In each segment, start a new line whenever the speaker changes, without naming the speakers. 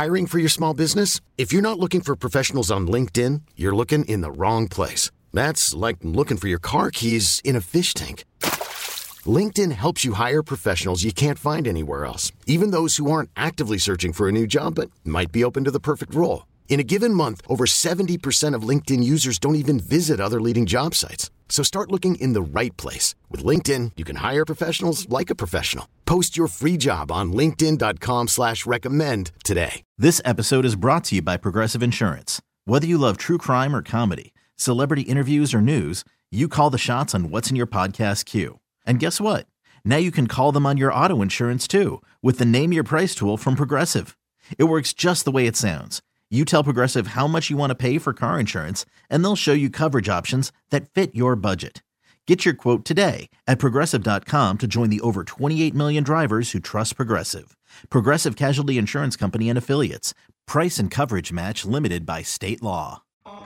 Hiring for your small business? If you're not looking for professionals on LinkedIn, you're looking in the wrong place. That's like looking for your car keys in a fish tank. LinkedIn helps you hire professionals you can't find anywhere else, even those who aren't actively searching for a new job but might be open to the perfect role. In a given month, over 70% of LinkedIn users don't even visit other leading job sites. So start looking in the right place. With LinkedIn, you can hire professionals like a professional. Post your free job on linkedin.com/recommend today.
This episode is brought to you by Progressive Insurance. Whether you love true crime or comedy, celebrity interviews or news, you call the shots on what's in your podcast queue. And guess what? Now you can call them on your auto insurance too with the Name Your Price tool from Progressive. It works just the way it sounds. You tell Progressive how much you want to pay for car insurance, and they'll show you coverage options that fit your budget. Get your quote today at Progressive.com to join the over 28 million drivers who trust Progressive. Progressive Casualty Insurance Company and Affiliates. Price and coverage match limited by state law.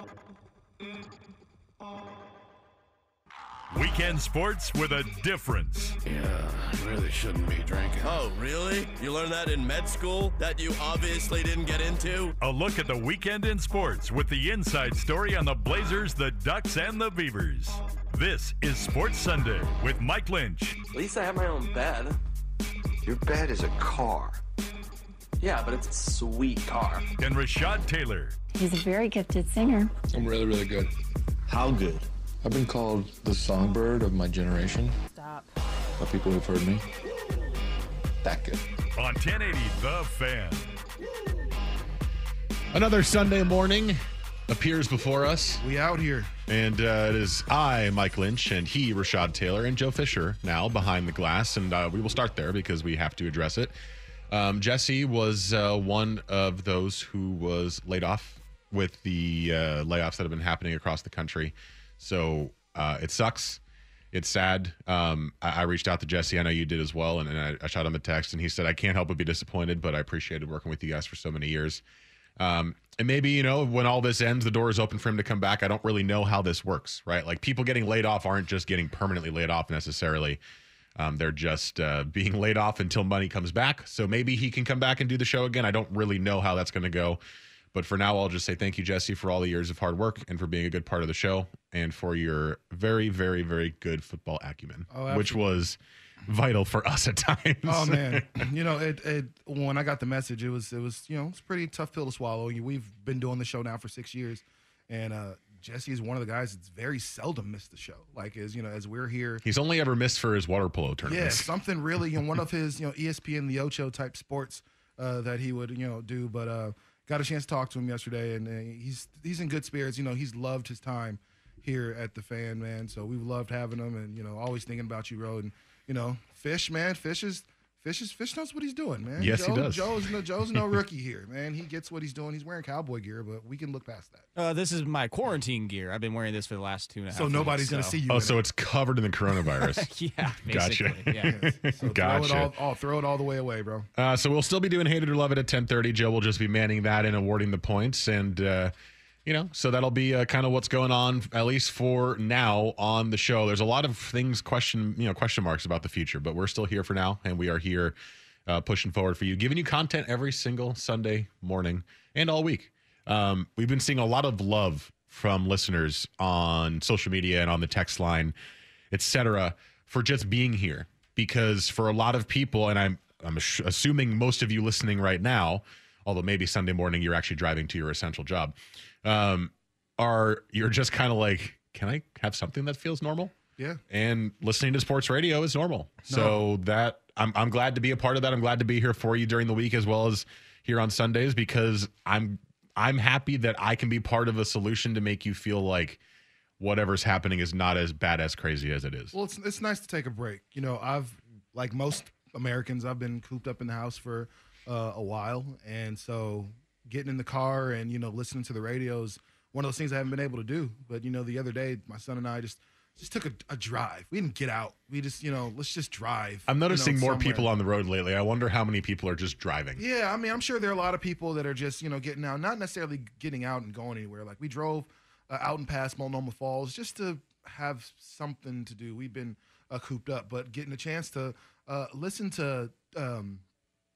Weekend sports with a difference.
Yeah, really shouldn't be drinking.
Oh, really? You learned that in med school that you obviously didn't get into?
A look at the weekend in sports with the inside story on the Blazers, the Ducks, and the Beavers. This is Sports Sunday with Mike Lynch.
At least I have my own bed.
Your bed is a car.
Yeah, but it's a sweet car.
And Rashad Taylor.
He's a very gifted singer.
I'm really, really good.
How good?
I've been called the songbird of my generation.
Stop.
By people who've heard me. That good.
On 1080 The Fan.
Another Sunday morning appears before us.
We out here.
And it is I, Mike Lynch, and he, Rashad Taylor, and Joe Fisher now behind the glass. And we will start there because we have to address it. Jesse was one of those who was laid off with the layoffs that have been happening across the country. So it sucks. It's sad. I reached out to Jesse. I know you did as well. And I shot him a text, and he said, I can't help but be disappointed, but I appreciated working with you guys for so many years. And maybe, when all this ends, the door is open for him to come back. I don't really know how this works, right? Like, people getting laid off aren't just getting permanently laid off necessarily. They're just being laid off until money comes back. So maybe he can come back and do the show again. I don't really know how that's going to go. But for now, I'll just say thank you, Jesse, for all the years of hard work and for being a good part of the show and for your very, very, very good football acumen, which was vital for us at times.
Oh, man. When I got the message, it was it's a pretty tough pill to swallow. We've been doing the show now for 6 years, and Jesse is one of the guys that's very seldom missed the show. Like, as we're here.
He's only ever missed for his water polo tournaments.
Yeah, something really, one of his, ESPN, the Ocho type sports that he would, do. But got a chance to talk to him yesterday, and he's in good spirits. He's loved his time here at the Fan, man. So we've loved having him, and always thinking about you, Ro. And Fish, man, Fish knows what he's doing, man.
Yes, he does.
Joe's no rookie here, man. He gets what he's doing. He's wearing cowboy gear, but we can look past that.
This is my quarantine gear. I've been wearing this for the last 2.5 weeks.
So nobody's going to see you.
Oh, so it's covered in the coronavirus.
Yeah, basically.
Gotcha.
Yeah. So
Gotcha.
Throw it all the way away, bro.
So we'll still be doing Hate It or Love It at 10:30. Joe will just be manning that and awarding the points. And, so that'll be kind of what's going on, at least for now, on the show. There's a lot of things, question marks about the future, but we're still here for now, and we are here pushing forward for you, giving you content every single Sunday morning and all week. We've been seeing a lot of love from listeners on social media and on the text line, etc., for just being here. Because for a lot of people, and I'm assuming most of you listening right now, although maybe Sunday morning you're actually driving to your essential job, you're just kind of like, can I have something that feels normal?
Yeah. And
listening to sports radio is normal. So that I'm glad to be a part of that. I'm glad to be here for you during the week as well as here on Sundays, because I'm happy that I can be part of a solution to make you feel like whatever's happening is not as bad, as crazy as it is.
Well, it's nice to take a break. I've, like most Americans, I've been cooped up in the house for a while. And so getting in the car and, listening to the radio is one of those things I haven't been able to do. But, the other day, my son and I just took a drive. We didn't get out. We just, let's just drive.
I'm noticing more
somewhere.
people on the road lately. I wonder how many people are just driving.
Yeah, I mean, I'm sure there are a lot of people that are just, getting out, not necessarily getting out and going anywhere. Like, we drove out and past Multnomah Falls just to have something to do. We've been cooped up, but getting a chance to listen to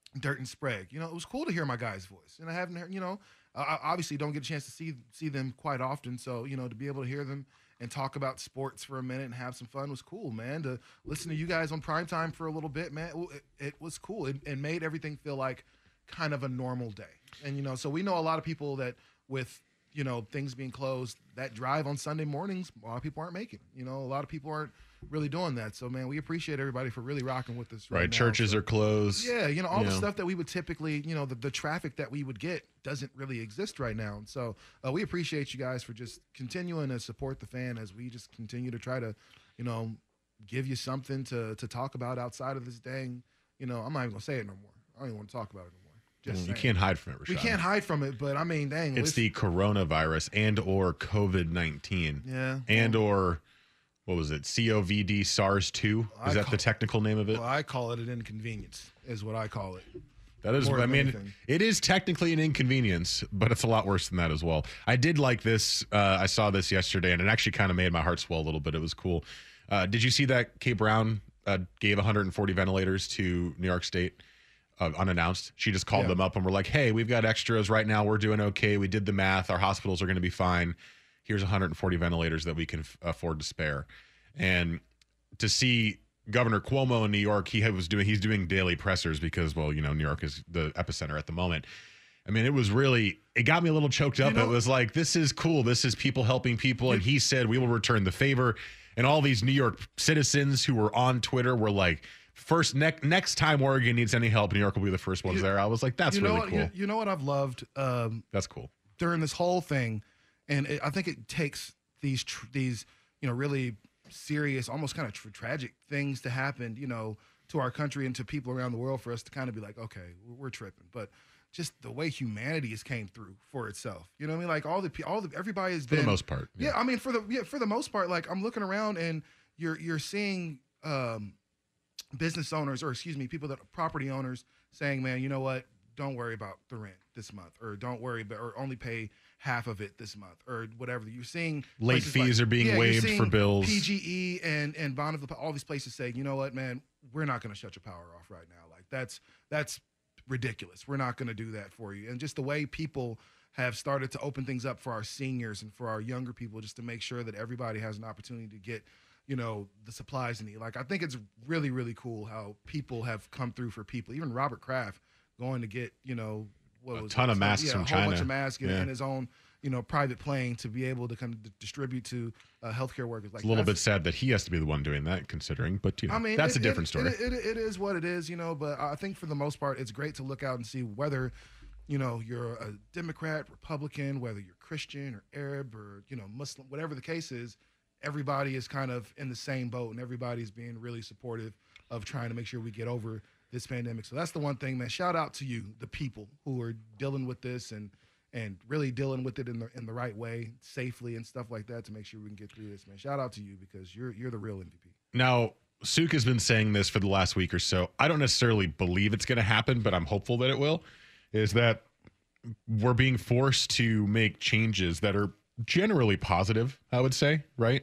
Dirt and Sprague. You know, it was cool to hear my guy's voice, and I haven't heard. You know, I obviously don't get a chance to see them quite often, so you know, to be able to hear them and talk about sports for a minute and have some fun was cool, man. To listen to you guys on primetime for a little bit, man, it was cool. It made everything feel like kind of a normal day. And, you know, so we know a lot of people that with, you know, things being closed, that drive on Sunday mornings, a lot of people aren't making. You know, a lot of people aren't really doing that. So, man, we appreciate everybody for really rocking with us right now.
Churches are closed.
Yeah, you know, all the stuff that we would typically, you know, the traffic that we would get doesn't really exist right now. And so we appreciate you guys for just continuing to support the fan as we just continue to try to, you know, give you something to talk about outside of this dang, you know, I'm not even going to say it no more. I don't even want to talk about it no more.
You can't hide from it, Rashad.
We can't hide from it, but I mean, dang.
It's the coronavirus and or COVID-19.
Yeah.
And or, what was it, COVID SARS-2? Is that the technical name of it?
Well, I call it an inconvenience, is what I call it.
That is, I mean, it is technically an inconvenience, but it's a lot worse than that as well. I did like this. I saw this yesterday, and it actually kind of made my heart swell a little bit. It was cool. Did you see that Kate Brown gave 140 ventilators to New York State? Unannounced. She just called them up and we're like, hey, we've got extras right now. We're doing okay. We did the math. Our hospitals are going to be fine. Here's 140 ventilators that we can afford to spare. And to see Governor Cuomo in New York, he's doing daily pressers because, well, you know, New York is the epicenter at the moment. I mean, it got me a little choked up. You know, it was like, this is cool. This is people helping people. And he said, we will return the favor. And all these New York citizens who were on Twitter were like, next time Oregon needs any help, New York will be the first ones there. I was like, that's really cool.
You know what I've loved?
That's cool.
During this whole thing, and I think it takes these you know, really serious, almost kind of tragic things to happen, you know, to our country and to people around the world for us to kind of be like, okay, we're tripping. But just the way humanity has came through for itself, you know what I mean? Like everybody has been,
for the most part.
Yeah, I mean for the most part, like I'm looking around and you're seeing business owners, or excuse me, people that are property owners saying, man, you know what? Don't worry about the rent this month, or don't worry about, or only pay half of it this month, or whatever. You're seeing
late fees are being waived for bills.
PGE and Bonneville, all these places saying, you know what, man, we're not going to shut your power off right now. Like that's ridiculous. We're not going to do that for you. And just the way people have started to open things up for our seniors and for our younger people, just to make sure that everybody has an opportunity to get, you know, the supplies they need. Like, I think it's really, really cool how people have come through for people. Even Robert Kraft going to get, you know,
a ton of masks from China.
A whole bunch of masks in his own, you know, private plane to be able to kind of distribute to healthcare workers. Like,
it's a little bit sad that he has to be the one doing that, considering, but, you know, I mean, that's a different story.
It is what it is, you know, but I think for the most part, it's great to look out and see whether, you know, you're a Democrat, Republican, whether you're Christian or Arab or, you know, Muslim, whatever the case is, everybody is kind of in the same boat and everybody's being really supportive of trying to make sure we get over this pandemic. So that's the one thing, man. Shout out to you, the people who are dealing with this and really dealing with it in the right way, safely and stuff like that, to make sure we can get through this, man. Shout out to you because you're the real MVP.
Now, Suk has been saying this for the last week or so. I don't necessarily believe it's going to happen, but I'm hopeful that it will, is that we're being forced to make changes that are generally positive, I would say, right?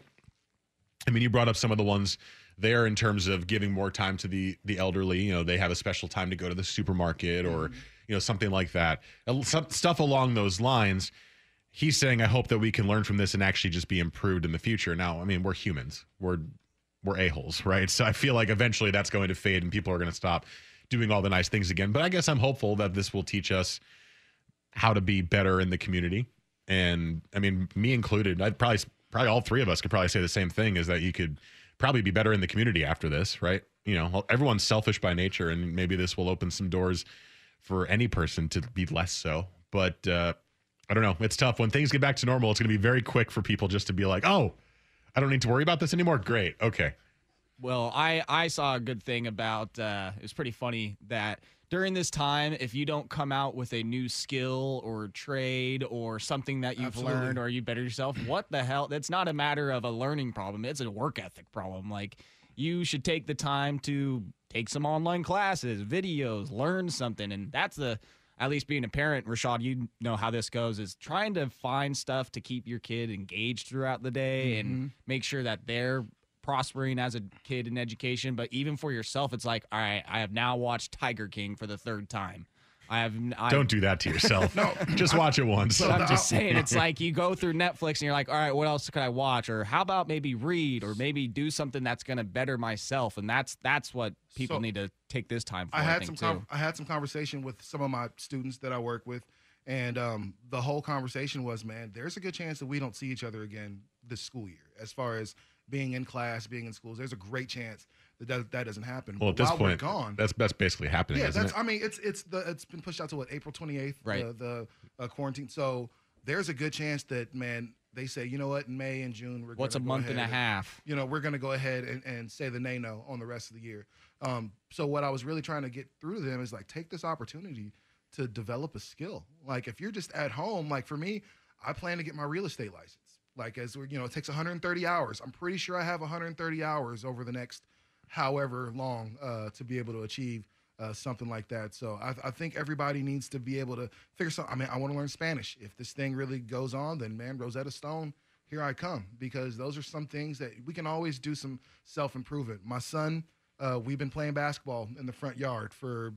I mean, you brought up some of the ones there in terms of giving more time to the elderly. You know, they have a special time to go to the supermarket or, you know, something like that. Some stuff along those lines. He's saying, I hope that we can learn from this and actually just be improved in the future. Now, I mean, we're humans. We're a-holes, right? So I feel like eventually that's going to fade and people are going to stop doing all the nice things again. But I guess I'm hopeful that this will teach us how to be better in the community. And I mean, me included, I'd probably all three of us could probably say the same thing, is that you could probably be better in the community after this, right? You know, everyone's selfish by nature, and maybe this will open some doors for any person to be less so. But I don't know. It's tough. When things get back to normal, it's going to be very quick for people just to be like, oh, I don't need to worry about this anymore. Great. Okay.
Well, I saw a good thing about, it was pretty funny that during this time, if you don't come out with a new skill or trade or something that you've learned or you better yourself, what the hell? That's not a matter of a learning problem. It's a work ethic problem. Like, you should take the time to take some online classes, videos, learn something. And that's at least being a parent, Rashad, you know how this goes, is trying to find stuff to keep your kid engaged throughout the day and make sure that they're prospering as a kid in education, but even for yourself, it's like, all right, I have now watched Tiger King for the third time.
Don't do that to yourself. No, just watch it once.
But I'm just saying, it's like you go through Netflix and you're like, all right, what else could I watch? Or how about maybe read, or maybe do something that's going to better myself? And that's what people need to take this time for. I had
some conversation with some of my students that I work with, and the whole conversation was, man, there's a good chance that we don't see each other again this school year. As far as being in class, being in schools, there's a great chance that doesn't happen.
Well, at this point, that's basically happening.
Yeah,
isn't it?
I mean, it's been pushed out to what, April 28th,
right?
The quarantine. So there's a good chance that, man, they say, you know what, in May and June,
what's a month and a half?
You know, we're going to go ahead and say the no on the rest of the year. So what I was really trying to get through to them is like, take this opportunity to develop a skill. Like if you're just at home, like for me, I plan to get my real estate license. Like it takes 130 hours. I'm pretty sure I have 130 hours over the next however long to be able to achieve something like that. So I think everybody needs to be able to figure something. I mean, I want to learn Spanish. If this thing really goes on, then man, Rosetta Stone, here I come. Because those are some things that we can always do some self-improvement. My son, we've been playing basketball in the front yard for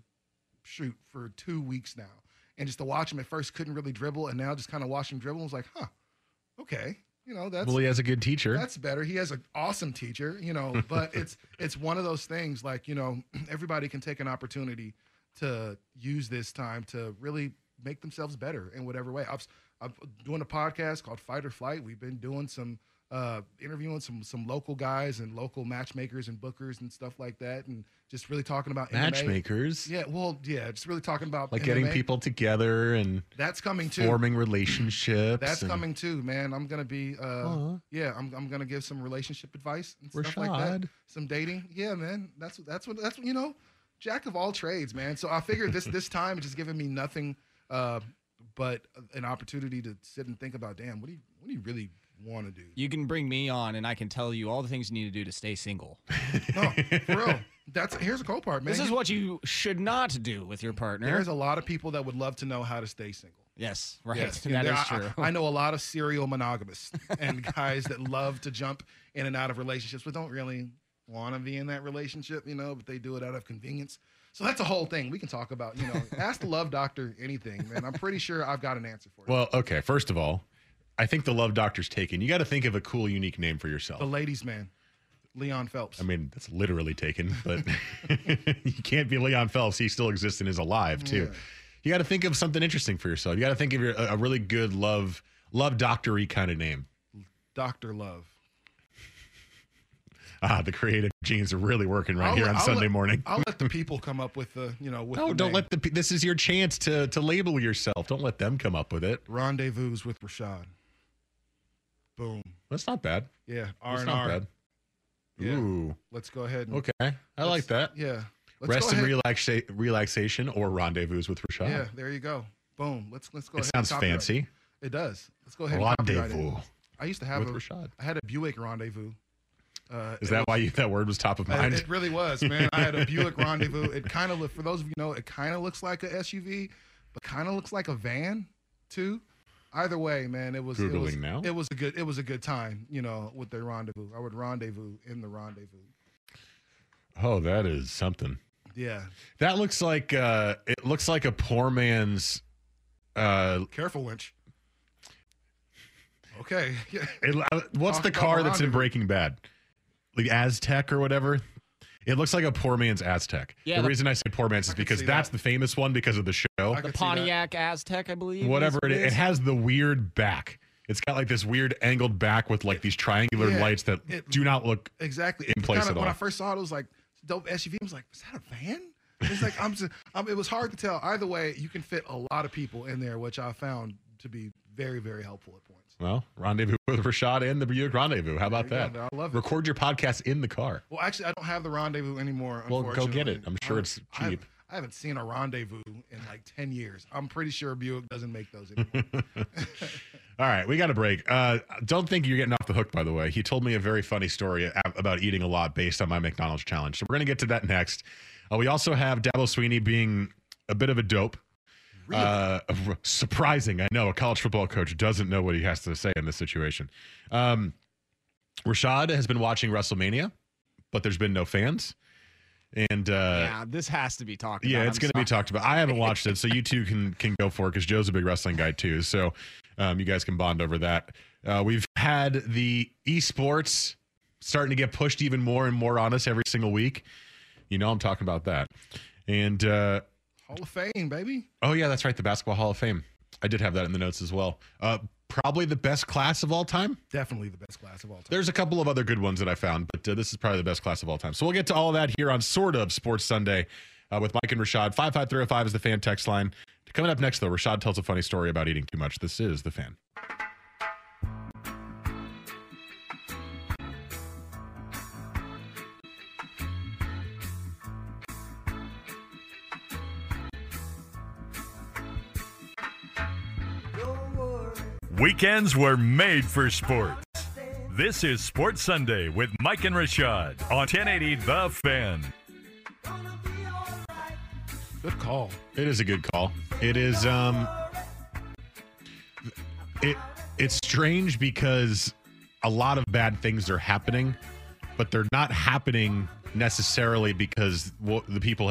2 weeks now. And just to watch him at first couldn't really dribble, and now just kind of watch him dribble, I was like, huh, okay.
Well, he has a good teacher.
That's better. He has an awesome teacher, but it's one of those things like, everybody can take an opportunity to use this time to really make themselves better in whatever way. I'm doing a podcast called Fight or Flight. We've been doing some interviewing some local guys and local matchmakers and bookers and stuff like that, and just really talking about
matchmakers.
MMA. Just really talking about
like
MMA.
Getting people together and
that's coming too.
Forming relationships.
That's coming too, man. I'm gonna be I'm gonna give some relationship advice and stuff like that. Some dating. Yeah, man. That's what jack of all trades, man. So I figured this time is just giving me nothing but an opportunity to sit and think about, damn, what do you really want to do?
You can bring me on and I can tell you all the things you need to do to stay single.
No, for real. Here's the cool part, man.
This is what you should not do with your partner.
There's a lot of people that would love to know how to stay single.
Yes, right. Yes.
That is true. I know a lot of serial monogamists and guys that love to jump in and out of relationships, but don't really want to be in that relationship, but they do it out of convenience. So that's a whole thing we can talk about. Ask the love doctor anything, man. I'm pretty sure I've got an answer for you.
Well, okay. First of all, I think the love doctor's taken. You got to think of a cool, unique name for yourself.
The ladies' man, Leon Phelps.
I mean, that's literally taken, but you can't be Leon Phelps. He still exists and is alive too. Yeah. You got to think of something interesting for yourself. You got to think of a really good love doctor-y kind of name.
Dr. Love.
The creative genes are really working here on Sunday morning.
I'll let the people come up with the,
don't let this is your chance to label yourself. Don't let them come up with it.
Rendezvous with Rashad. Boom.
That's not bad.
Yeah.
That's not bad.
Yeah.
Ooh.
Let's go ahead.
Okay. I like that.
Yeah.
Rest and relaxation or Rendezvous with Rashad.
Yeah. There you go. Boom. Let's go ahead.
It sounds fancy.
It does. Let's go ahead.
Rendezvous.
I used to have
Rashad.
I had a Buick Rendezvous.
Is that why that word was top of mind?
It really was, man. I had a Buick Rendezvous. It kind of, for those of you who know, it kind of looks like a SUV, but kind of looks like a van too. Either way, man, it was
Googling now.
It was a good time, with the rendezvous. I would rendezvous in the rendezvous.
Oh, that is something.
Yeah.
That looks like a poor man's
careful winch. Okay.
What's the car that's in Breaking Bad? The Aztec or whatever? It looks like a poor man's Aztec. Yeah, the reason I say poor man's is because that's the famous one because of the show.
The Pontiac Aztec, I believe.
Whatever it has the weird back. It's got like this weird angled back with like these triangular lights that do not look
exactly
in place at all.
When I first saw it, it was like dope SUV. I was like, is that a van? It's like it was hard to tell. Either way, you can fit a lot of people in there, which I found to be very, very helpful at points.
Well, Rendezvous with Rashad and the Buick Rendezvous. How about that?
I love it.
Record your podcast in the car.
Well, actually, I don't have the Rendezvous anymore.
Well, go get it. I'm sure it's cheap.
I haven't seen a Rendezvous in like 10 years. I'm pretty sure Buick doesn't make those anymore.
All right, we got a break. Don't think you're getting off the hook, by the way. He told me a very funny story about eating a lot based on my McDonald's challenge. So we're going to get to that next. We also have Dabo Swinney being a bit of a dope. Really? Surprising, I know. A college football coach doesn't know what he has to say in this situation. Rashad has been watching WrestleMania, but there's been no fans. And
yeah, this has to be talked about.
Yeah, it's going to be talked about. I haven't watched it, so you two can go for it because Joe's a big wrestling guy too. So you guys can bond over that. We've had the esports starting to get pushed even more and more on us every single week. You know I'm talking about that. And
Hall of Fame, baby.
Oh, yeah, that's right. The Basketball Hall of Fame. I did have that in the notes as well. Probably the best class of all time.
Definitely the best class of all time.
There's a couple of other good ones that I found, but this is probably the best class of all time. So we'll get to all of that here on Sort of Sports Sunday with Mike and Rashad. 55305 is the fan text line. Coming up next, though, Rashad tells a funny story about eating too much. This is The Fan.
Weekends were made for sports. This is Sports Sunday with Mike and Rashad on 1080 The Fan.
Good call.
It is a good call. It is it's strange because a lot of bad things are happening, but they're not happening necessarily because the people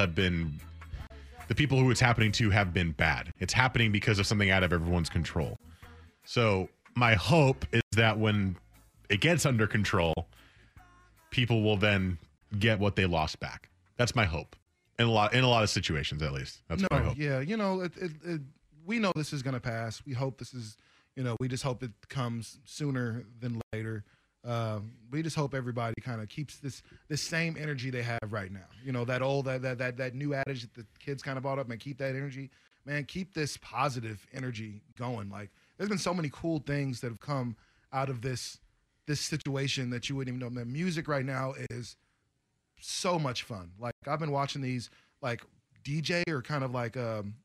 who it's happening to have been bad. It's happening because of something out of everyone's control. So my hope is that when it gets under control, people will then get what they lost back. That's my hope. In a lot of situations, at least. That's my hope.
Yeah, we know this is going to pass. We hope this is, we just hope it comes sooner than later. We just hope everybody kind of keeps this same energy they have right now. That new adage that the kids kind of brought up, man, keep that energy. Man, keep this positive energy going. Like, there's been so many cool things that have come out of this situation that you wouldn't even know. Man, music right now is so much fun. Like, I've been watching these like DJ or kind of like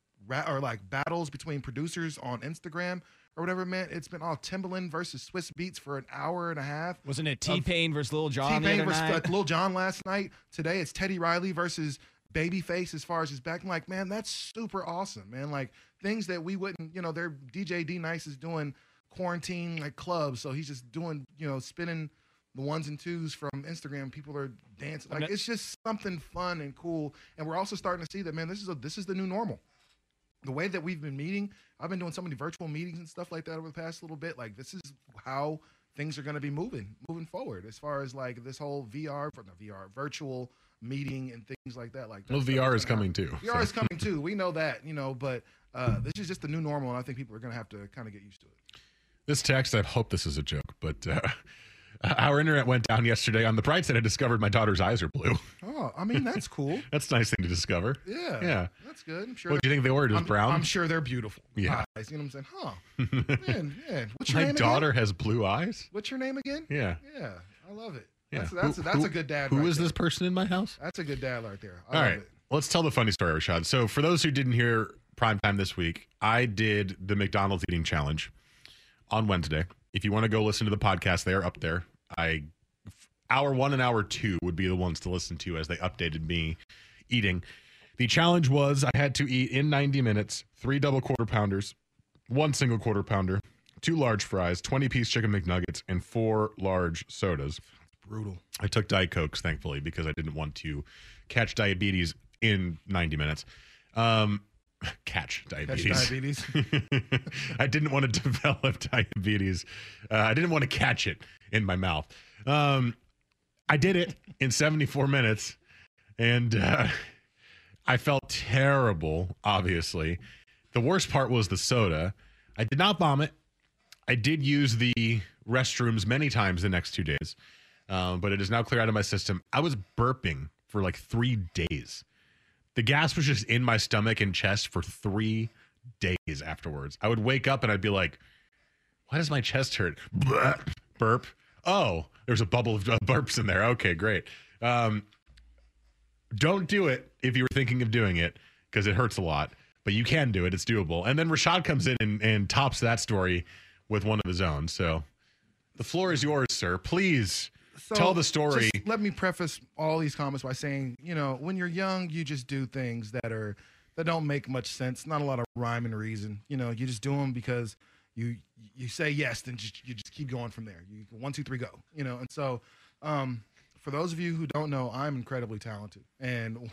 battles between producers on Instagram or whatever, man. It's been all Timbaland versus Swiss Beats for an hour and a half.
Wasn't it T-Pain versus Lil Jon the
T-Pain
other night?
versus Lil Jon last night. Today it's Teddy Riley versus Babyface as far as his back. I'm like, man, that's super awesome, man. Like, things that we wouldn't, their DJ D-Nice is doing quarantine like clubs, so he's just doing, spinning the ones and twos from Instagram. People are dancing. Like, it's just something fun and cool. And we're also starting to see that, man, this is the new normal. The way that we've been meeting, I've been doing so many virtual meetings and stuff like that over the past little bit. Like, this is how things are going to be moving forward as far as like this whole virtual meeting and things like that. Like,
well, VR is coming too.
VR is coming too. We know that, but this is just the new normal, and I think people are going to have to kind of get used to it.
This text, I hope this is a joke, but our internet went down yesterday. On the bright side, I discovered my daughter's eyes are blue.
Oh, I mean, that's cool.
That's a nice thing to discover.
Yeah. That's good. I'm sure.
What do you think they were? Just brown?
I'm sure they're beautiful.
Yeah.
Eyes. You know what I'm saying? Huh. Man. What's your
name
again?
My daughter has blue eyes?
What's your name again?
Yeah.
Yeah. I love it.
Yeah.
That's a good dad.
Who
right
is
there.
this person in my house?
That's a good dad right there.
All right. Let's tell the funny story, Rashad. So for those who didn't hear Primetime this week, I did the McDonald's eating challenge on Wednesday. If you want to go listen to the podcast, they are up there. Hour 1 and hour 2 would be the ones to listen to as they updated me eating. The challenge was I had to eat in 90 minutes 3 double quarter pounders, 1 single quarter pounder, 2 large fries, 20-piece chicken McNuggets, and 4 large sodas.
Brutal.
I took Diet Cokes, thankfully, because I didn't want to catch diabetes in 90 minutes. Catch diabetes. I didn't want to develop diabetes. I didn't want to catch it in my mouth. I did it in 74 minutes, and I felt terrible, obviously. The worst part was the soda. I did not vomit. I did use the restrooms many times the next 2 days, but it is now clear out of my system. I was burping for like 3 days. The gas was just in my stomach and chest for 3 days afterwards. I would wake up and I'd be like, why does my chest hurt? Burp. Oh, there's a bubble of burps in there. Okay, great. Don't do it if you were thinking of doing it because it hurts a lot, but you can do it. It's doable. And then Rashad comes in and tops that story with one of his own. So the floor is yours, sir. Please tell the story.
Just let me preface all these comments by saying, when you're young, you just do things that don't make much sense. Not a lot of rhyme and reason. You just do them because you say yes, then you just keep going from there. You 1, 2, 3, go. And so for those of you who don't know, I'm incredibly talented, and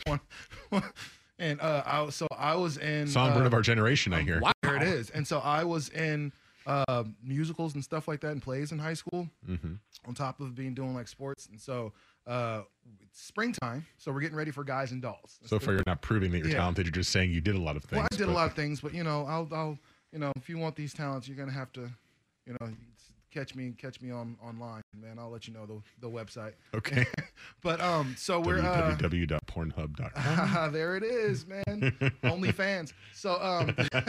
I was in
songbird of our generation. I hear.
Wow. There it is. And so I was in musicals and stuff like that and plays in high school, on top of doing like sports. And so it's springtime, so we're getting ready for Guys and Dolls.
So far, you're not proving that you're talented. You're just saying you did a lot of things.
Well, I did a lot of things, but I'll if you want these talents, you're gonna have to, catch me online, man. I'll let you know the website.
Okay.
But so we're
www.pornhub.com.
There it is, man. OnlyFans. So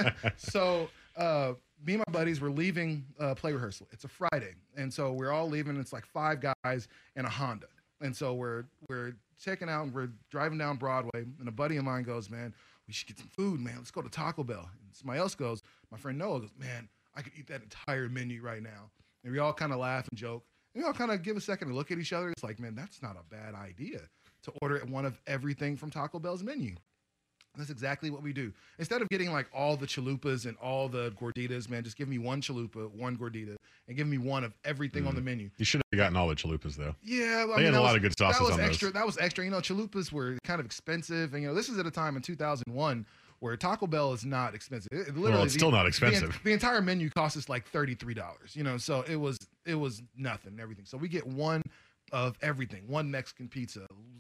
me and my buddies were leaving play rehearsal. It's a Friday, and so we're all leaving. It's like 5 guys in a Honda, and so we're checking out and we're driving down Broadway. And a buddy of mine goes, "Man, we should get some food, man. Let's go to Taco Bell." And somebody else goes, my friend Noah goes, "Man, I could eat that entire menu right now." And we all kind of laugh and joke. And we all kind of give a second to look at each other. It's like, man, that's not a bad idea to order one of everything from Taco Bell's menu. And that's exactly what we do. Instead of getting like all the chalupas and all the gorditas, man, just give me one chalupa, one gordita, and give me one of everything on the menu.
You should have gotten all the chalupas, though.
Yeah.
They had a lot of good sauces on
those.
That
was extra. Chalupas were kind of expensive. And, this is at a time in 2001 where Taco Bell is not expensive.
It's still not expensive.
The entire menu cost us like $33, so it was nothing and everything. So we get one of everything, one Mexican pizza,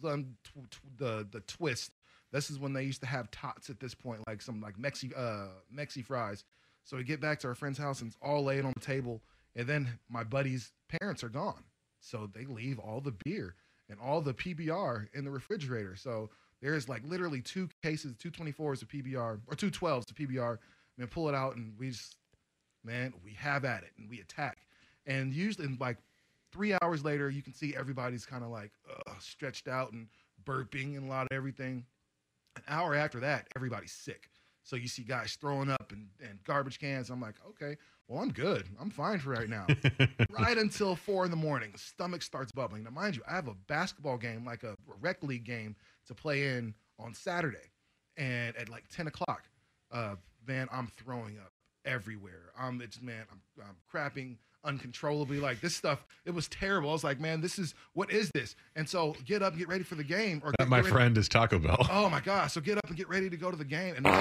the twist. This is when they used to have tots at this point, like some like Mexi fries. So we get back to our friend's house and it's all laid on the table. And then my buddy's parents are gone. So they leave all the beer and all the PBR in the refrigerator. So there's like literally 2 cases, 224s of PBR or 212s of PBR. And pull it out and we have at it and we attack. And usually like 3 hours later, you can see everybody's kind of like stretched out and burping and a lot of everything. An hour after that, everybody's sick. So you see guys throwing up and garbage cans. I'm like, okay, well, I'm good. I'm fine for right now. Right until 4 a.m, stomach starts bubbling. Now, mind you, I have a basketball game, like a rec league game to play in on Saturday. And at like 10 o'clock, man, I'm throwing up everywhere. I'm crapping uncontrollably. Like this stuff, it was terrible. I was like, man, what is this? And so get up and get ready for the game. Or
my friend is Taco Bell.
Oh my gosh. So get up and get ready to go to the game. And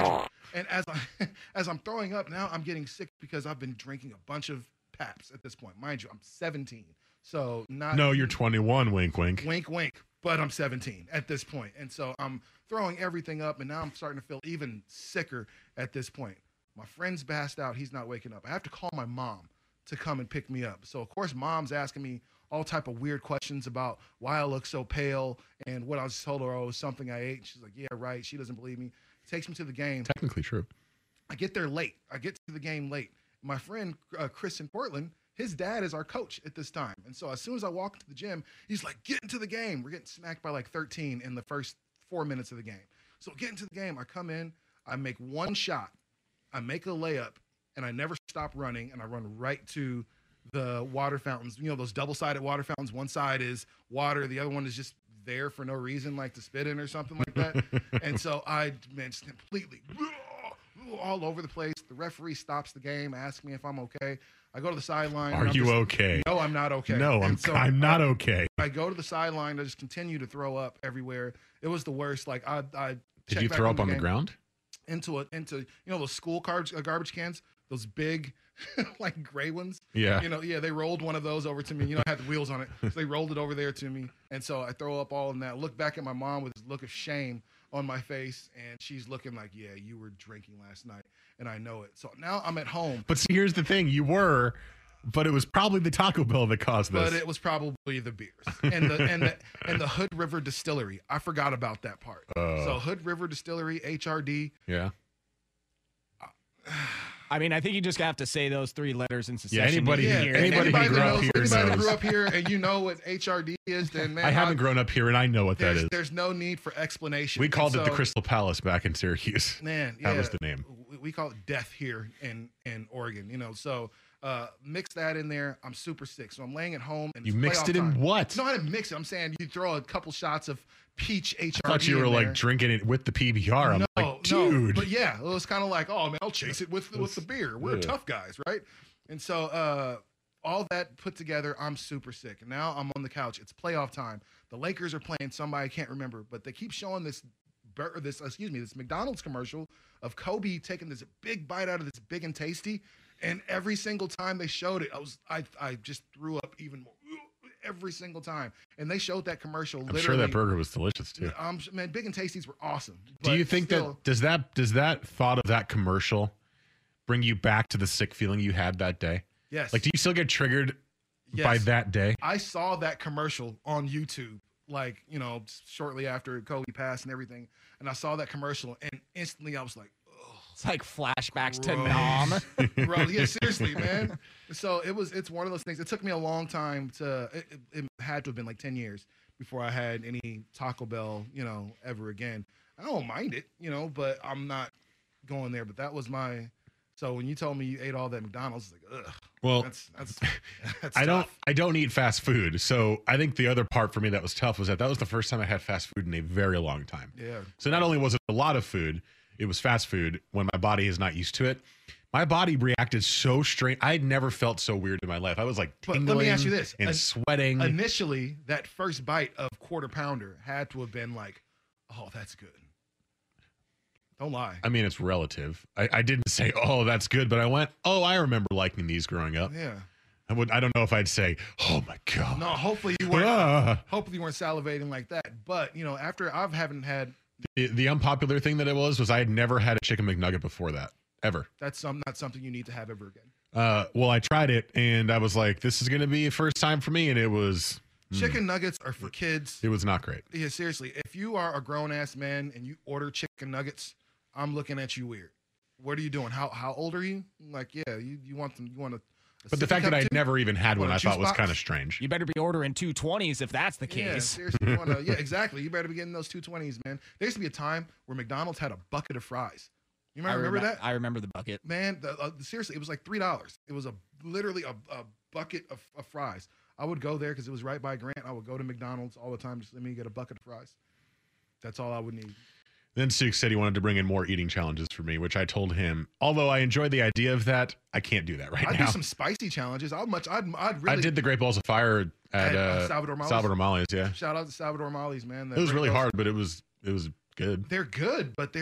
as I'm throwing up now, I'm getting sick because I've been drinking a bunch of Paps at this point. Mind you, I'm 17. So
No, you're 21, wink, wink.
Wink, wink. But I'm 17 at this point. And so I'm throwing everything up and now I'm starting to feel even sicker at this point. My friend's passed out. He's not waking up. I have to call my mom to come and pick me up. So, of course, mom's asking me all type of weird questions about why I look so pale and what I was told her, something I ate. She's like, yeah, right. She doesn't believe me. Takes me to the game.
Technically true.
I get there late. I get to the game late. My friend, Chris in Portland, his dad is our coach at this time. And so as soon as I walk into the gym, he's like, get into the game. We're getting smacked by like 13 in the first 4 minutes of the game. So get into the game. I come in. I make one shot. I make a layup. And I never stop running, and I run right to the water fountains. Those double-sided water fountains. One side is water. The other one is just there for no reason, like to spit in or something like that. And so just completely all over the place. The referee stops the game, asks me if I'm okay. I go to the sideline.
Are you okay?
No, I'm not okay.
No, I'm not okay.
I go to the sideline. I just continue to throw up everywhere. It was the worst. Like I
Did you throw up on the ground?
Into those school garbage cans. Those big, like gray ones.
Yeah.
They rolled one of those over to me. It had the wheels on it. So they rolled it over there to me. And so I throw up all in that. Look back at my mom with this look of shame on my face. And she's looking like, yeah, you were drinking last night. And I know it. So now I'm at home.
But see, here's the thing. You were, but it was probably the Taco Bell that caused this.
But it was probably the beers and the Hood River Distillery. I forgot about that part. So Hood River Distillery, HRD.
Yeah.
I mean, I think you just have to say those 3 letters in succession.
Anybody who grew up here knows.
Anybody who grew up here and you know what HRD is, then man.
I haven't grown up here and I know what that is.
There's no need for explanation.
We called it the Crystal Palace back in Syracuse.
Man,
that was the name.
we call it death here in Oregon. You know, so mix that in there. I'm super sick, so I'm laying at home. And
you mixed it in what?
No, I didn't mix it. I'm saying you throw a couple shots of peach HRD.
I thought you were like drinking it with the PBR. I'm like, dude.
No, but yeah, it was kind of like, oh man, I'll chase it with the beer. We're tough guys, right? And so all that put together, I'm super sick. And now I'm on the couch. It's playoff time. The Lakers are playing somebody I can't remember, but they keep showing this McDonald's commercial of Kobe taking this big bite out of this big and tasty. And every single time they showed it, I just threw up even more every single time. And they showed that commercial.
I'm sure that burger was delicious too.
Man, big and tasties were awesome.
Do you think does that thought of that commercial bring you back to the sick feeling you had that day?
Yes.
Like, do you still get triggered by that day?
I saw that commercial on YouTube, like, you know, shortly after Kobe passed and everything. And I saw that commercial, and instantly I was like, oh.
It's like flashbacks to Nam.
Bro, yeah, seriously, man. So it's one of those things. It took me a long time it had to have been like 10 years before I had any Taco Bell, you know, ever again. I don't mind it, you know, but I'm not going there. But that was so when you told me you ate all that McDonald's, like, ugh.
Well,
that's
I don't eat fast food. So I think the other part for me that was tough was that was the first time I had fast food in a very long time.
Yeah.
So not only was it a lot of food, it was fast food when my body is not used to it. My body reacted so strange. I had never felt so weird in my life. I was like tingling
let me ask you this.
And sweating.
Initially, that first bite of Quarter Pounder had to have been like, oh, that's good. Don't lie.
I mean, it's relative. I didn't say, oh, that's good, but I went, oh, I remember liking these growing up.
Yeah.
I don't know if I'd say, oh my God.
No, hopefully you weren't. Hopefully you weren't salivating like that. But you know, after I haven't had
the unpopular thing that it was I had never had a chicken McNugget before that ever.
That's not something you need to have ever again.
Well, I tried it and I was like, this is going to be a first time for me, and it was.
Chicken nuggets are for kids.
It was not great.
Yeah, seriously. If you are a grown ass man and you order chicken nuggets, I'm looking at you weird. What are you doing? How old are you? Like, yeah, you want them. You want to.
But the fact that I never even had one, I thought was kind of strange.
You better be ordering 220s if that's the case.
Yeah, seriously. Yeah, exactly. You better be getting those 220s, man. There used to be a time where McDonald's had a bucket of fries. You remember that?
I remember the bucket.
Man, seriously, it was like $3. It was literally a bucket of fries. I would go there because it was right by Grant. I would go to McDonald's all the time. Just let me get a bucket of fries. That's all I would need.
Then Suk said he wanted to bring in more eating challenges for me, which I told him, although I enjoyed the idea of that, I can't do that now.
I'd do some spicy challenges. I'd really.
I did the Great Balls of Fire at Salvador Molly's, yeah.
Shout out to Salvador Molly's, man.
It was really hard, but it was good.
They're good, but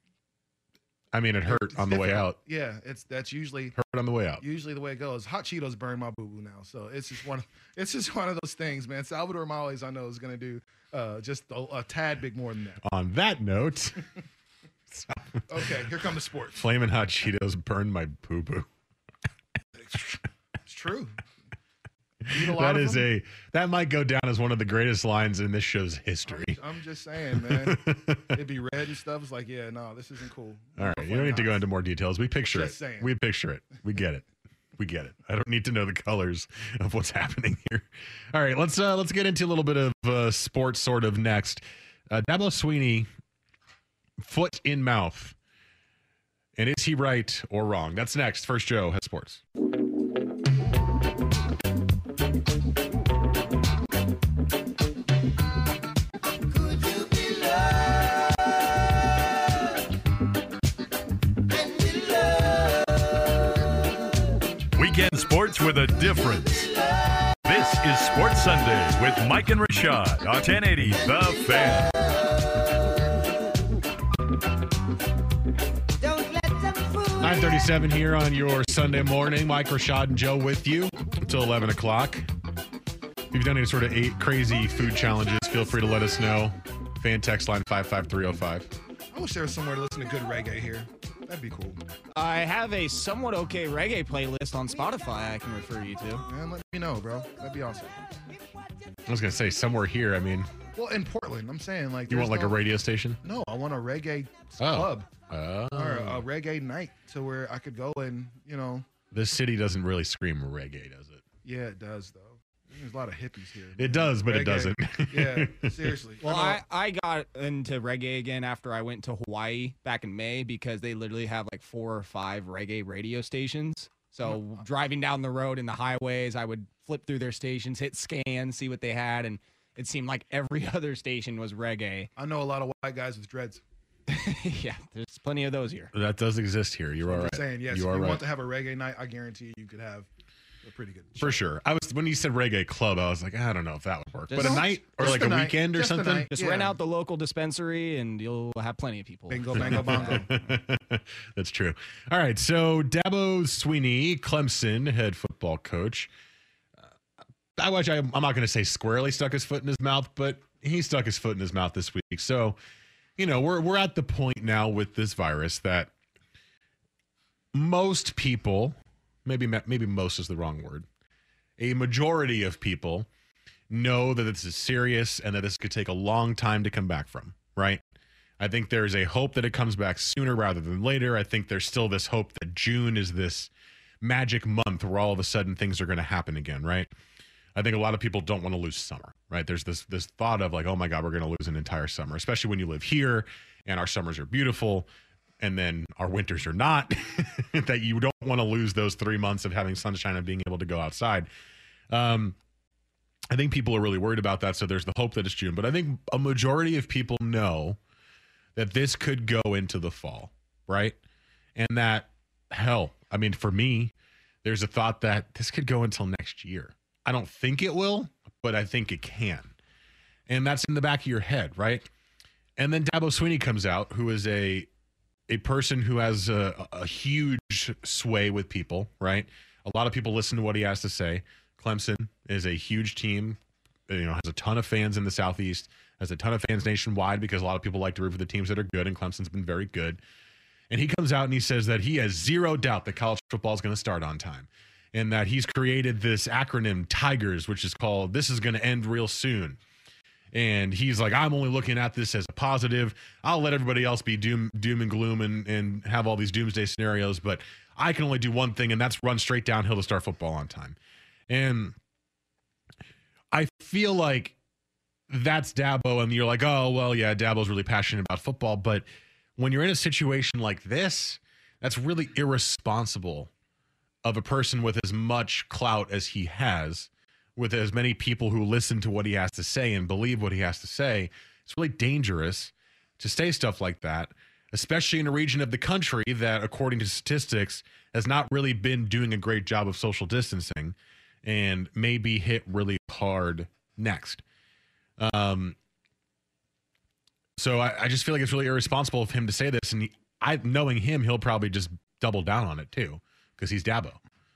I mean, it hurt on the way out.
Yeah, that's usually
hurt on the way out.
Usually the way it goes. Hot Cheetos burn my boo boo now, so it's just one of those things, man. Salvador Molly's, I know, is gonna do just a tad bit more than that.
On that note,
okay, here come the sports.
Flamin' Hot Cheetos burned my boo boo.
It's true.
That might go down as one of the greatest lines in this show's history.
I'm just saying, man. It'd be red and stuff. It's like, yeah, no, this isn't cool.
All right, you don't need to go into more details. We picture it.
Saying.
We picture it. We get it. We get it. I don't need to know the colors of what's happening here. All right, let's get into a little bit of sports sort of next. Dabo Swinney, foot in mouth. And is he right or wrong? That's next. First Joe has sports.
Weekend sports with a difference. This is Sports Sunday with Mike and Rashad on 1080 The Fan.
.937 here on your Sunday morning. Mike, Rashad, and Joe with you until 11 o'clock. If you've done any sort of crazy food challenges, feel free to let us know. Fan text line 55305.
I wish there was somewhere to listen to good reggae here. That'd be cool.
I have a somewhat okay reggae playlist on Spotify I can refer you to.
Man, let me know, bro. That'd be awesome.
I was going to say somewhere here. I mean,
well, in Portland, I'm saying like.
You want like a radio station?
No, I want a reggae club. Or a reggae night to where I could go and, you know.
This city doesn't really scream reggae, does it?
Yeah, it does, though. There's a lot of hippies here.
It does, but
reggae.
it doesn't.
Yeah, seriously.
Well, I got into reggae again after I went to Hawaii back in May because they literally have like 4 or 5 reggae radio stations. So driving down the road in the highways, I would flip through their stations, hit scan, see what they had, and it seemed like every other station was reggae.
I know a lot of white guys with dreads.
Yeah, there's plenty of those here.
That does exist here. You're all right.
Saying yes.
You
If
are
you
right.
want to have a reggae night, I guarantee you could have a pretty good show.
For sure. When you said reggae club, I was like, I don't know if that would work.
Just-
But a night or
just
like
a
a
night.
weekend or
Just a
something?
night.
Just
Yeah.
rent out the local dispensary, and you'll have plenty of people.
Bingo, bango, bongo.
That's true. All right. So Dabo Sweeney, Clemson head football coach. I'm not going to say squarely stuck his foot in his mouth, but he stuck his foot in his mouth this week. So, we're at the point now with this virus that most people, maybe most is the wrong word, a majority of people know that this is serious and that this could take a long time to come back from, right? I think there's a hope that it comes back sooner rather than later. I think there's still this hope that June is this magic month where all of a sudden things are going to happen again, right? I think a lot of people don't want to lose summer, right? There's this thought of like, oh my God, we're going to lose an entire summer, especially when you live here and our summers are beautiful and then our winters are not, that you don't want to lose those 3 months of having sunshine and being able to go outside. I think people are really worried about that. So there's the hope that it's June, but I think a majority of people know that this could go into the fall, right? And that, hell, I mean, for me, there's a thought that this could go until next year. I don't think it will, but I think it can. And that's in the back of your head, right? And then Dabo Sweeney comes out, who is a person who has a huge sway with people, right? A lot of people listen to what he has to say. Clemson is a huge team, has a ton of fans in the Southeast, has a ton of fans nationwide because a lot of people like to root for the teams that are good, and Clemson's been very good. And he comes out and he says that he has zero doubt that college football is going to start on time. And that he's created this acronym, TIGERS, which is called, this is going to end real soon. And he's like, I'm only looking at this as a positive. I'll let everybody else be doom and gloom and have all these doomsday scenarios, but I can only do one thing, and that's run straight downhill to start football on time. And I feel like that's Dabo, and you're like, oh, well, yeah, Dabo's really passionate about football. But when you're in a situation like this, that's really irresponsible of a person with as much clout as he has, with as many people who listen to what he has to say and believe what he has to say. It's really dangerous to say stuff like that, especially in a region of the country that, according to statistics, has not really been doing a great job of social distancing and may be hit really hard next. So I just feel like it's really irresponsible of him to say this. And knowing him, he'll probably just double down on it too, because he's Dabo.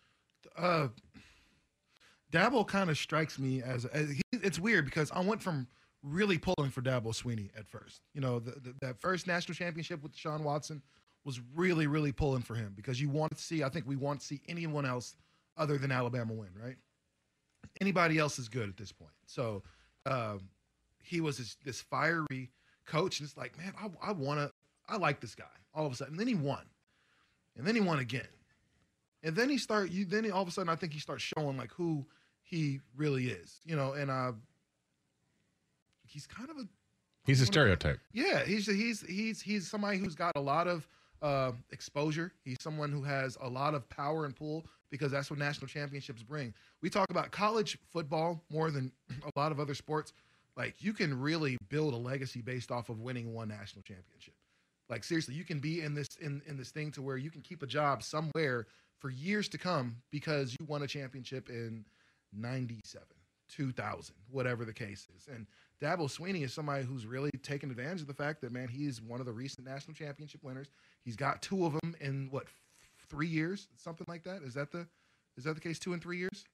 Dabo kind of strikes me as it's weird because I went from really pulling for Dabo Sweeney at first. That first national championship with Deshaun Watson was really, really pulling for him because I think we want to see anyone else other than Alabama win, right? Anybody else is good at this point. So he was this fiery coach, and it's like, man, I like this guy all of a sudden. And then he won. And then he won again. And then then all of a sudden I think he starts showing like who he really is, and he's kind of
he's a stereotype.
Yeah, he's somebody who's got a lot of exposure. He's someone who has a lot of power and pull because that's what national championships bring. We talk about college football more than a lot of other sports. Like, you can really build a legacy based off of winning one national championship. Like, seriously, you can be in this thing to where you can keep a job somewhere for years to come because you won a championship in 97, 2000, whatever the case is. And Dabo Sweeney is somebody who's really taken advantage of the fact that, man, he's one of the recent national championship winners. He's got 2 of them in 3 years, something like that. Is that the case? 2 and 3 years?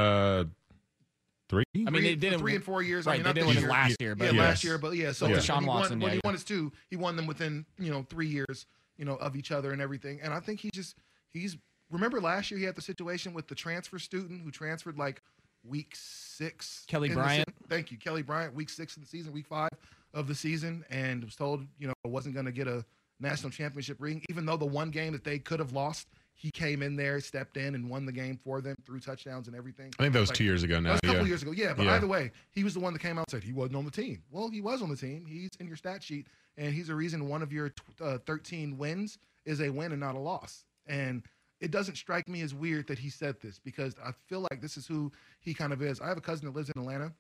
3.
I mean, they didn't
3 and 4 years.
Right,
I mean,
they didn't win last year, but
last year. But yeah, so
Deshaun Watson.
When he won his 2, he won them within 3 years, of each other and everything. And I think he's. Remember last year he had the situation with the transfer student who transferred like week 6.
Kelly Bryant.
Thank you, Kelly Bryant. Week 6 of the season, week 5 of the season, and was told wasn't going to get a national championship ring, even though the one game that they could have lost he came in there, stepped in, and won the game for them, threw touchdowns and everything.
I think that was 2 years ago now.
That was a couple years ago. Yeah, but either way, he was the one that came out and said he wasn't on the team. Well, he was on the team. He's in your stat sheet, and he's the reason one of your 13 wins is a win and not a loss. And it doesn't strike me as weird that he said this because I feel like this is who he kind of is. I have a cousin that lives in Atlanta.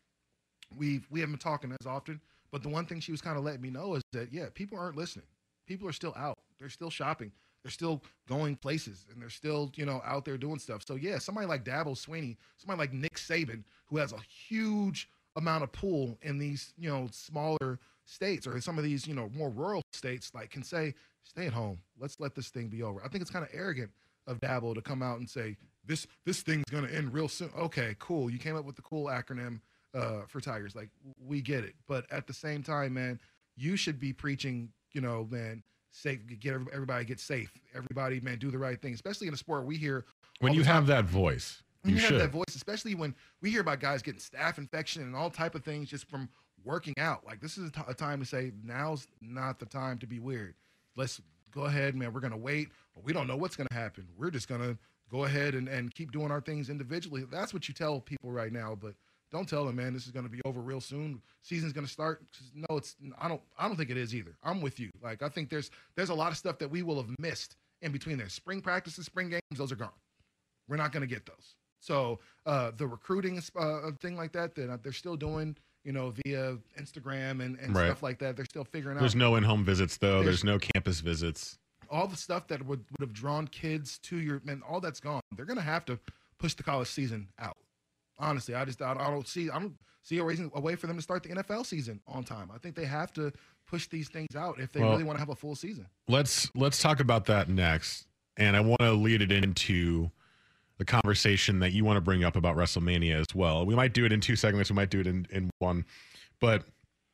We haven't been talking as often, but the one thing she was kind of letting me know is that, yeah, people aren't listening. People are still out. They're still shopping. They're still going places, and they're still, out there doing stuff. So, yeah, somebody like Dabo Swinney, somebody like Nick Saban, who has a huge amount of pull in these, smaller states or some of these, more rural states, like can say, stay at home. Let's let this thing be over. I think it's kind of arrogant of Dabo to come out and say, this thing's going to end real soon. Okay, cool. You came up with the cool acronym for Tigers. Like, we get it. But at the same time, man, you should be preaching, man, safe, everybody get safe. Everybody, man, do the right thing, especially in a sport we hear.
When you have that voice, you should.
Have that voice, especially when we hear about guys getting staph infection and all type of things just from working out. Like, this is a time to say, now's not the time to be weird. Let's go ahead, man. We're going to wait. We don't know what's going to happen. We're just going to go ahead and keep doing our things individually. That's what you tell people right now, but don't tell them, man, this is going to be over real soon. Season's going to start. No, I don't think it is either. I'm with you. Like, I think there's a lot of stuff that we will have missed in between there. Spring practices, spring games, those are gone. We're not going to get those. So the recruiting thing like that they're still doing, via Instagram and
right.
stuff like that. They're still figuring out.
There's no in-home visits, though. There's no campus visits.
All the stuff that would have drawn kids to all that's gone. They're going to have to push the college season out. Honestly, I don't see a reason away for them to start the NFL season on time. I think they have to push these things out if they really want to have a full season.
Let's talk about that next, and I want to lead it into the conversation that you want to bring up about WrestleMania as well. We might do it in 2 segments. We might do it in one, but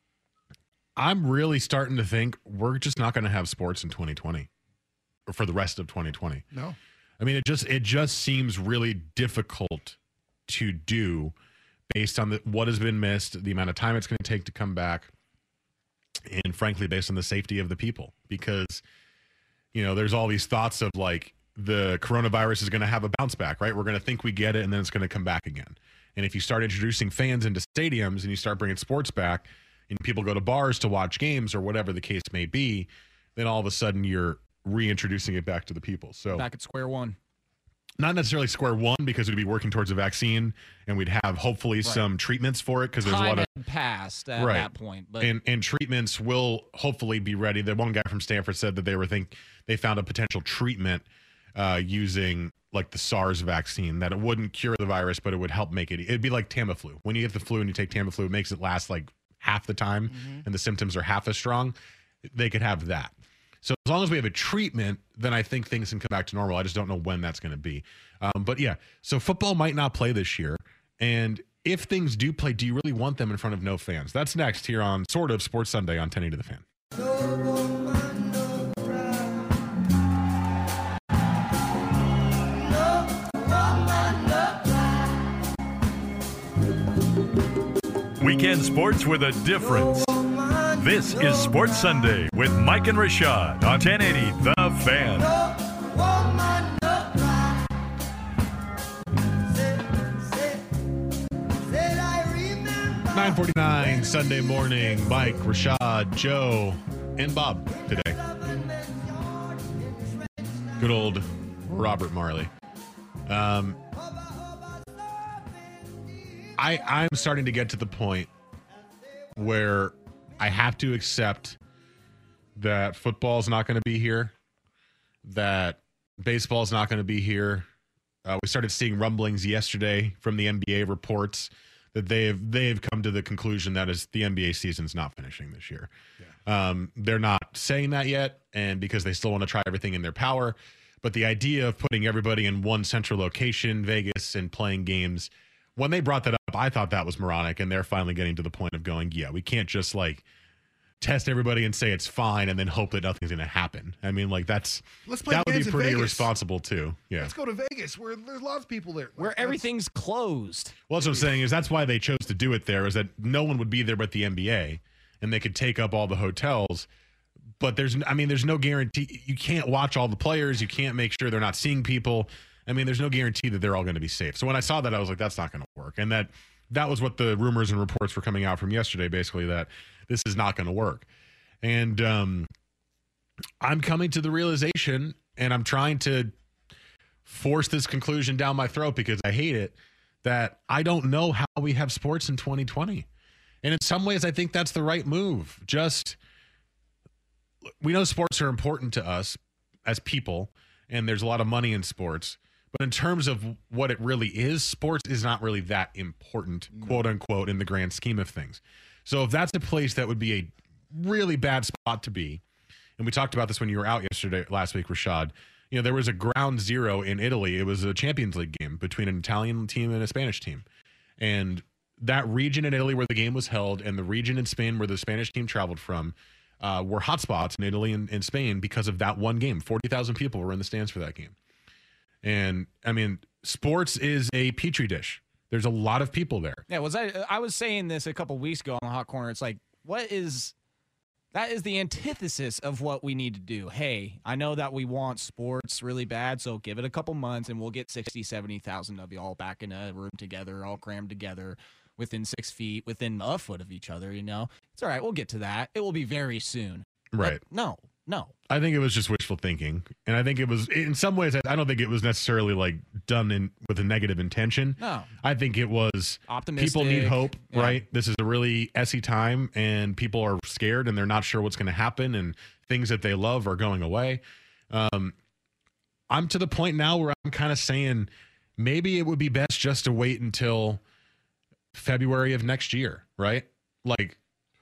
I'm really starting to think we're just not going to have sports in 2020 or for the rest of 2020.
No,
I mean, it just seems really difficult to do based on what has been missed, the amount of time it's going to take to come back, and frankly, based on the safety of the people. Because, there's all these thoughts of like the coronavirus is going to have a bounce back, right? We're going to think we get it, and then it's going to come back again. And if you start introducing fans into stadiums and you start bringing sports back and people go to bars to watch games or whatever the case may be, then all of a sudden you're reintroducing it back to the people. So
back at square one.
Not necessarily square one, because we'd be working towards a vaccine and we'd have hopefully some treatments for it, because there's a lot of
past at that point. But
and treatments will hopefully be ready. The one guy from Stanford said that they found a potential treatment using like the SARS vaccine, that it wouldn't cure the virus, but it would help make it. It'd be like Tamiflu. When you get the flu and you take Tamiflu, it makes it last like half the time, and the symptoms are half as strong. They could have that. So as long as we have a treatment, then I think things can come back to normal. I just don't know when that's going to be. But yeah, so football might not play this year. And if things do play, do you really want them in front of no fans? That's next here on Sort of Sports Sunday on 1080 The Fan.
Weekend sports with a difference. This is Sports Sunday with Mike and Rashad on 1080 The Fan.
9:49 Sunday morning. Mike, Rashad, Joe, and Bob today. Good old Robert Marley. I'm starting to get to the point where I have to accept that football's not going to be here, that baseball's not going to be here. We started seeing rumblings yesterday from the NBA reports that they've come to the conclusion that the NBA season's not finishing this year. Yeah. They're not saying that yet, and because they still want to try everything in their power. But the idea of putting everybody in one central location, Vegas, and playing games, when they brought that up, I thought that was moronic, and they're finally getting to the point of going, yeah, we can't just like test everybody and say it's fine and then hope that nothing's going to happen. I mean, like that would be pretty irresponsible too. Yeah.
Let's go to Vegas where there's lots of people there.
Where everything's closed.
Well, that's what I'm saying is that's why they chose to do it there, is that no one would be there but the NBA, and they could take up all the hotels. But there's no guarantee. You can't watch all the players. You can't make sure they're not seeing people. I mean, there's no guarantee that they're all going to be safe. So when I saw that, I was like, that's not going to work. And that was what the rumors and reports were coming out from yesterday, basically, that this is not going to work. And I'm coming to the realization, and I'm trying to force this conclusion down my throat because I hate it, that I don't know how we have sports in 2020. And in some ways, I think that's the right move. We know sports are important to us as people, and there's a lot of money in sports. But in terms of what it really is, sports is not really that important, quote unquote, in the grand scheme of things. So if that's a place that would be a really bad spot to be, and we talked about this when you were out last week, Rashad, there was a ground zero in Italy. It was a Champions League game between an Italian team and a Spanish team. And that region in Italy where the game was held and the region in Spain where the Spanish team traveled from were hotspots in Italy and Spain because of that one game. 40,000 people were in the stands for that game. And, I mean, sports is a petri dish. There's a lot of people there.
Yeah, I was saying this a couple weeks ago on the Hot Corner. It's like, that is the antithesis of what we need to do. Hey, I know that we want sports really bad, so give it a couple months and we'll get 60, 70,000 of you all back in a room together, all crammed together within 6 feet, within a foot of each other, It's all right, we'll get to that. It will be very soon.
Right.
But no.
I think it was just wishful thinking. And I think it was, in some ways, I don't think it was necessarily like done with a negative intention.
No.
I think it was
optimistic.
People need hope, right? This is a really essy time and people are scared and they're not sure what's going to happen and things that they love are going away. I'm to the point now where I'm kind of saying maybe it would be best just to wait until February of next year, right? Like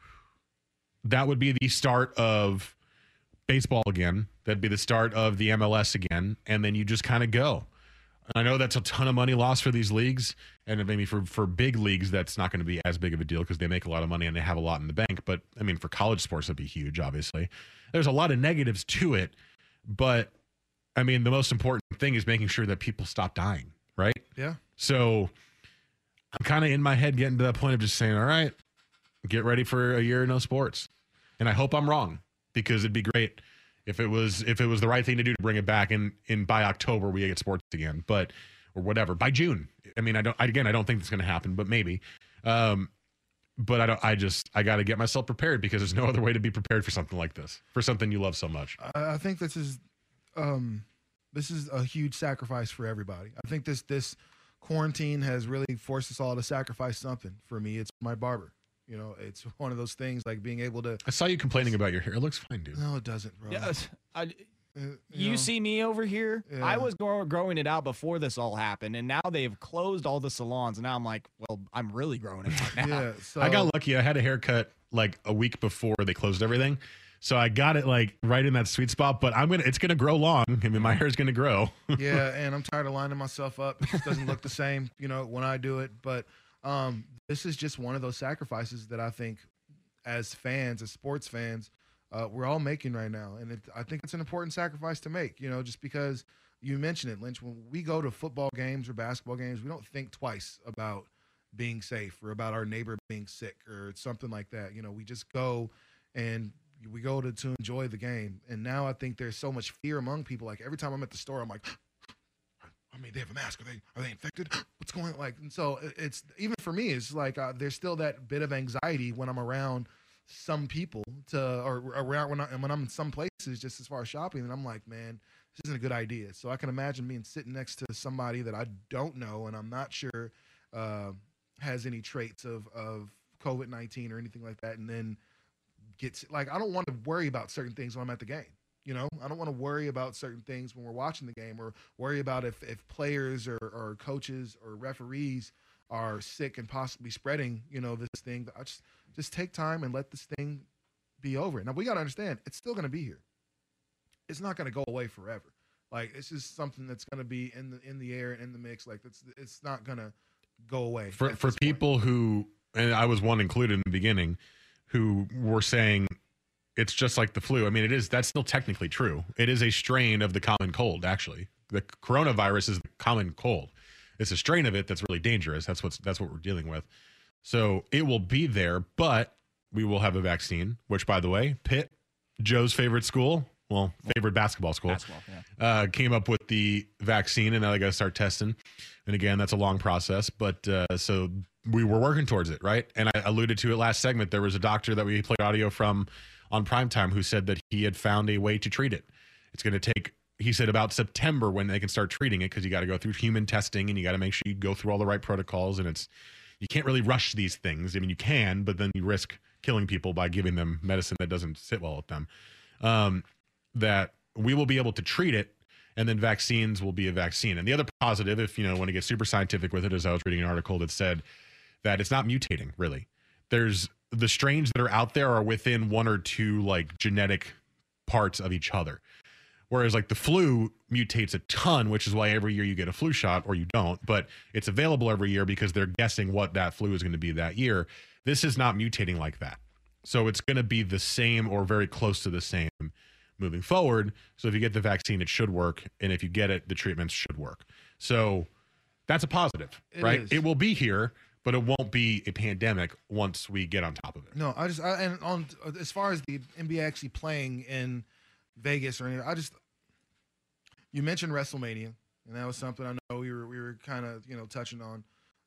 that would be the start of baseball again. That'd be the start of the MLS again. And then you just kind of go. And I know that's a ton of money lost for these leagues. And maybe for big leagues, that's not going to be as big of a deal because they make a lot of money and they have a lot in the bank. But I mean, for college sports, that'd be huge, obviously. There's a lot of negatives to it. But I mean, the most important thing is making sure that people stop dying, right?
Yeah.
So I'm kind of in my head getting to that point of just saying, all right, get ready for a year of no sports. And I hope I'm wrong. Because it'd be great if it was the right thing to do to bring it back and by October we get sports again, or whatever by June. I mean, I don't think it's going to happen, but maybe. But I got to get myself prepared because there's no other way to be prepared for something like this, for something you love so much.
I think this is a huge sacrifice for everybody. I think this quarantine has really forced us all to sacrifice something. For me, it's my barber. It's one of those things like being able to.
I saw you complaining about your hair. It looks fine, dude.
No, it doesn't, bro.
Yeah, you see me over here? Yeah. I was growing it out before this all happened, and now they've closed all the salons, and now I'm like, well, I'm really growing it out now.
Yeah, so
I got lucky. I had a haircut like a week before they closed everything. So I got it like right in that sweet spot, but it's going to grow long. I mean, my hair is going to grow.
Yeah, and I'm tired of lining myself up. It just doesn't look the same, when I do it. But this is just one of those sacrifices that I think as fans, as sports fans, we're all making right now. And I think it's an important sacrifice to make, just because you mentioned it, Lynch, when we go to football games or basketball games, we don't think twice about being safe or about our neighbor being sick or something like that. We just go and we go to enjoy the game. And now I think there's so much fear among people. Like every time I'm at the store, I'm like, they have a mask. Are they infected? What's going on? And so it's even for me, it's like there's still that bit of anxiety when I'm around some people or around when I'm in some places, just as far as shopping, and I'm like, man, this isn't a good idea. So I can imagine being sitting next to somebody that I don't know and I'm not sure has any traits of COVID-19 or anything like that, and then I don't want to worry about certain things when I'm at the game. I don't want to worry about certain things when we're watching the game or worry about if players or coaches or referees are sick and possibly spreading, this thing. I just take time and let this thing be over. Now, we got to understand, it's still going to be here. It's not going to go away forever. Like, it's just something that's going to be in the air and in the mix. Like, it's not going to go away.
For people who, and I was one included in the beginning, who were saying, it's just like the flu. I mean, that's still technically true. It is a strain of the common cold, actually. The coronavirus is the common cold. It's a strain of it that's really dangerous. That's what we're dealing with. So it will be there, but we will have a vaccine, which, by the way, Pitt Joe's favorite school, favorite basketball school, came up with the vaccine, and now they got to start testing. And again, that's a long process, but so we were working towards it, right? And I alluded to it last segment. There was a doctor that we played audio from on Primetime who said that he had found a way to treat it. It's going to take, he said, about September when they can start treating it, because you got to go through human testing and you got to make sure you go through all the right protocols, and you can't really rush these things. I mean, you can, but then you risk killing people by giving them medicine that doesn't sit well with them. That we will be able to treat it, and then vaccines will be a vaccine. And the other positive, if you want to get super scientific with it, is I was reading an article that said that it's not mutating, really. There's the strains that are out there are within one or two like genetic parts of each other. Whereas like the flu mutates a ton, which is why every year you get a flu shot or you don't, but it's available every year because they're guessing what that flu is going to be that year. This is not mutating like that. So it's going to be the same or very close to the same moving forward. So if you get the vaccine, it should work. And if you get it, the treatments should work. So that's a positive, right? It will be here, but it won't be a pandemic once we get on top of it.
No, as far as the NBA actually playing in Vegas or anything, you mentioned WrestleMania, and that was something I know we were kind of touching on.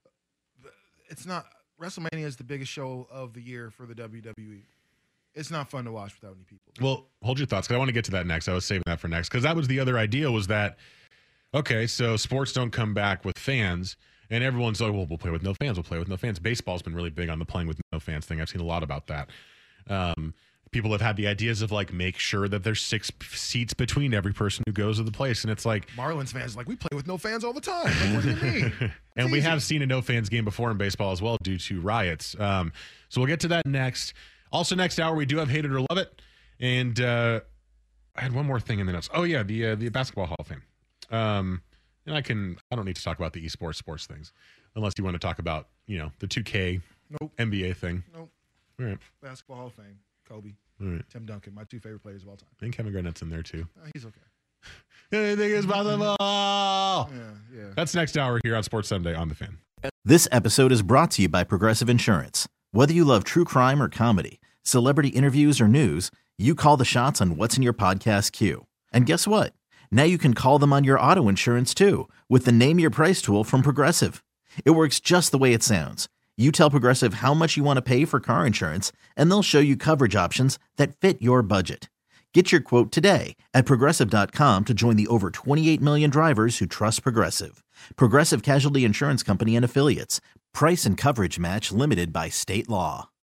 It's not, WrestleMania is the biggest show of the year for the WWE. It's not fun to watch without any people.
Well, hold your thoughts, because I want to get to that next. I was saving that for next, because that was the other idea, was that, okay, so sports don't come back with fans, and everyone's like, well, we'll play with no fans. We'll play with no fans. Baseball's been really big on the playing with no fans thing. I've seen a lot about that. People have had the ideas of like, make sure that there's 6 seats between every person who goes to the place. And it's like,
Marlins fans, like, we play with no fans all the time. Like, what do you mean?
And we have seen a no fans game before in baseball as well due to riots. So we'll get to that next. Also, next hour, we do have Hate It or Love It. And I had one more thing in the notes. Oh, yeah, the Basketball Hall of Fame. And I don't need to talk about the esports sports things unless you want to talk about, the 2K NBA thing.
Nope.
All right.
Basketball Hall of Fame. Kobe,
right.
Tim Duncan, my 2 favorite players of all time.
I think Kevin Garnett's in there too.
He's okay.
Anything is possible.
Yeah.
That's next hour here on Sports Sunday on The Fan.
This episode is brought to you by Progressive Insurance. Whether you love true crime or comedy, celebrity interviews or news, you call the shots on what's in your podcast queue. And guess what? Now you can call them on your auto insurance too, with the Name Your Price tool from Progressive. It works just the way it sounds. You tell Progressive how much you want to pay for car insurance, and they'll show you coverage options that fit your budget. Get your quote today at Progressive.com to join the over 28 million drivers who trust Progressive. Progressive Casualty Insurance Company and Affiliates. Price and coverage match limited by state law.